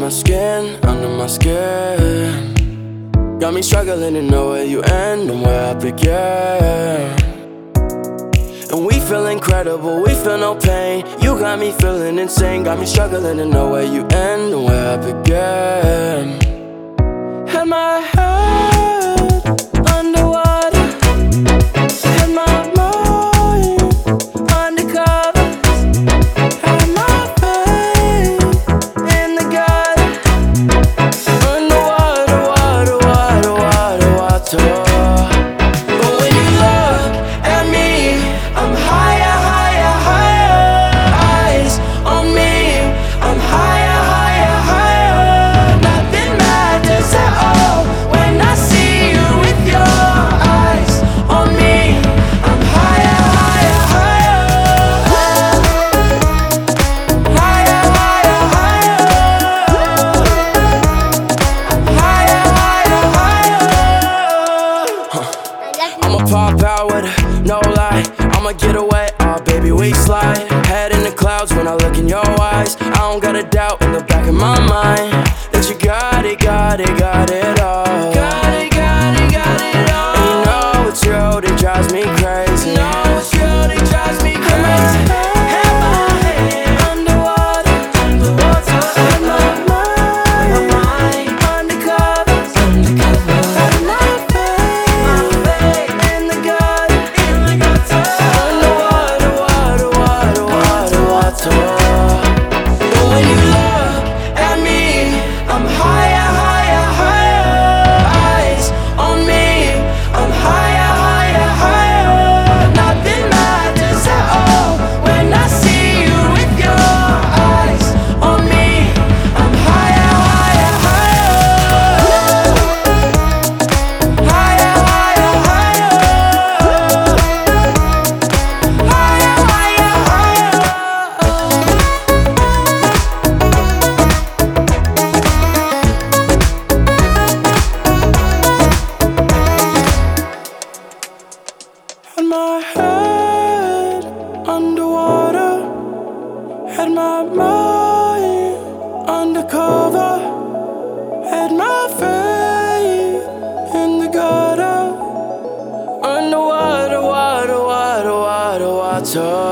my skin, under my skin. Got me struggling to know where you end and where I begin. And we feel incredible, we feel no pain. You got me feeling insane. Got me struggling to know where you end and where I begin. Had my head underwater, had my mind undercover, had my faith in the gutter. Underwater, water, water, water, water. But when you look at me, I'm higher, higher, higher. Eyes on me, I'm higher, higher, higher. Nothing matters at all when I see you with your eyes on me. I'm higher, higher, higher. Higher, higher, higher. Higher, higher, higher. I'ma pop out with it, no lie. I'ma get away, oh baby, we slide. Head in the clouds when I look in your eyes. I don't got a doubt in the back of my mind that you got it, got it, got it all. Got it, got it, got it all. And you know it's you that drives me crazy. You know it's you that drives me crazy. Had my head underwater, underwater. Had my mind undercover, undercover. Had my faith in the gutter, in the gutter. Underwater, water, water, water, water. But when you look at me, I'm higher, higher, higher. Eyes on me, I'm higher, higher, higher. Nothing matters at all when I see you with your eyes on me. I'm higher, higher, higher. Higher, higher, higher. Higher, higher, higher. Had my head underwater, had my mind undercover, had my faith in the gutter. Underwater, water, water, water, water.